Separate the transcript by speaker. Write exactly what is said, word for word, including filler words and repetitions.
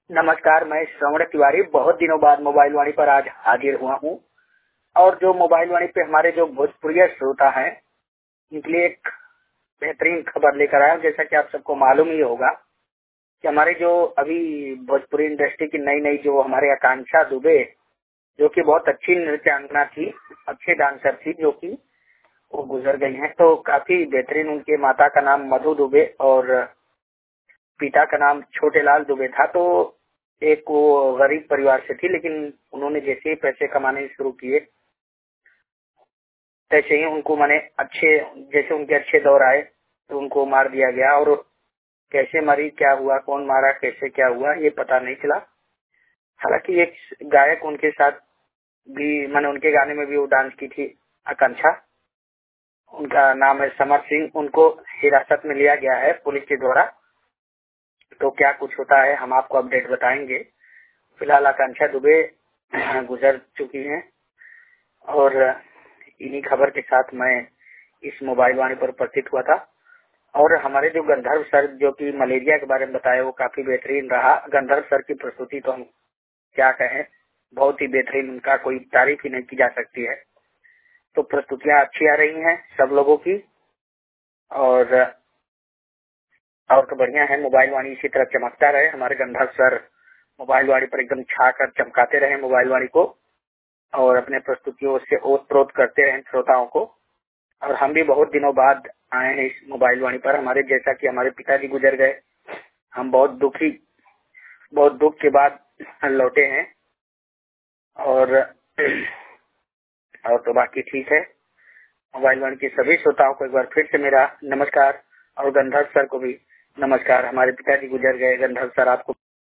Speaker 1: नमस्कार, मैं श्रवण तिवारी बहुत दिनों बाद मोबाइल वाणी पर आज हाजिर हुआ हूँ और जो मोबाइल वाणी पे हमारे जो भोजपुरी श्रोता हैं उनके लिए एक बेहतरीन खबर लेकर आया हूँ। जैसा कि आप सबको मालूम ही होगा कि हमारे जो अभी भोजपुरी इंडस्ट्री की नई नई जो हमारे आकांक्षा दुबे जो कि बहुत अच्छी नृत्यांगना थी, अच्छे डांसर थी, जो कि वो गुजर गई हैं। तो काफी बेहतरीन, उनके माता का नाम मधु दुबे और पिता का नाम छोटे लाल दुबे था। तो एक वो गरीब परिवार से थी, लेकिन उन्होंने जैसे ही पैसे कमाने शुरू किए तैसे ही उनको माने अच्छे जैसे उनके अच्छे दौर आए तो उनको मार दिया गया। और कैसे मरी, क्या हुआ, कौन मारा, कैसे क्या हुआ, ये पता नहीं चला। हालांकि एक गायक उनके साथ भी, मैंने उनके गाने में भी वो डांस की थी, आकांक्षा, उनका नाम है समर सिंह। उनको हिरासत में लिया गया है पुलिस के द्वारा। तो क्या कुछ होता है हम आपको अपडेट बताएंगे। फिलहाल आकांक्षा दुबे गुजर चुकी हैं और इन्हीं खबर के साथ मैं इस मोबाइल वाणी पर उपस्थित हुआ था। और हमारे जो गंधर्व सर जो कि मलेरिया के बारे में बताया वो काफी बेहतरीन रहा। गंधर्व सर की प्रस्तुति तो हम क्या कहें, बहुत ही बेहतरीन, उनका कोई तारीफ ही नहीं की जा सकती है। तो प्रस्तुतियां अच्छी आ रही हैं सब लोगों की और और तो बढ़िया है। मोबाइल वाणी इसी तरह चमकता रहे, हमारे गंधर्व सर मोबाइल वाणी पर एकदम छा कर चमकाते रहे मोबाइल वाणी को और अपने प्रस्तुतियों से ओत प्रोत करते रहे श्रोताओं को। और हम भी बहुत दिनों बाद आए हैं इस मोबाइल वाणी पर। हमारे जैसा कि हमारे पिताजी गुजर गए, हम बहुत दुखी, बहुत दुख के बाद लौटे हैं। और और तो बाकी ठीक है। मोबाइल वाणी के सभी श्रोताओं को एक बार फिर से मेरा नमस्कार और गंधर्व सर को भी नमस्कार। हमारे पिताजी गुजर गए, गंधर्व सर आपको